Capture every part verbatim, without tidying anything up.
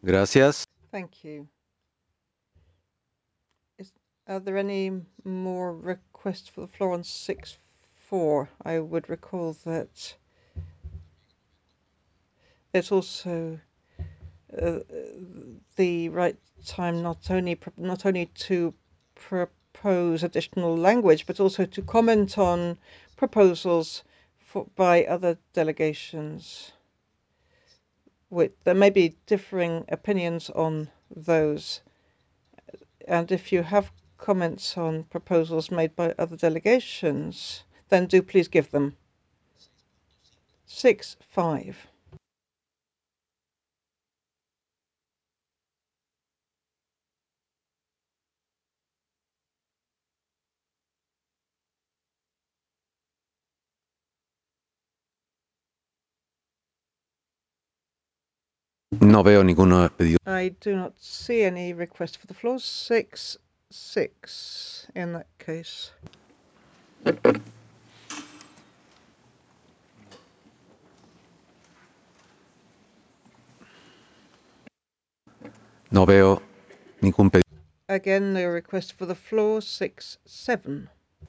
Gracias. Thank you. Is, are there any more requests for the floor on six four? I would recall that it's also uh, the right time not only not only to propose additional language, but also to comment on proposals for, by other delegations. With, there may be differing opinions on those, and if you have comments on proposals made by other delegations, then do please give them. Six five. No veo ninguno pedido. I do not see any request for the floor. Six six in that case. No veo ningún pedido. Again, no request for the floor. Six seven.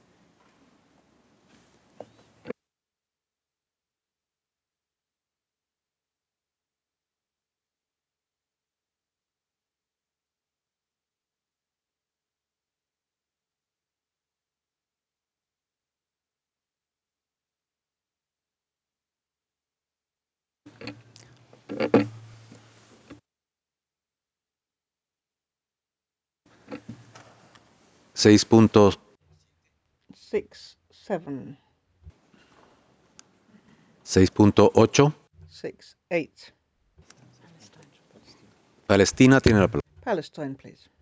Seis puntos. Six seven. Seis punto ocho. Six eight. Palestina tiene la palabra. Palestine, please.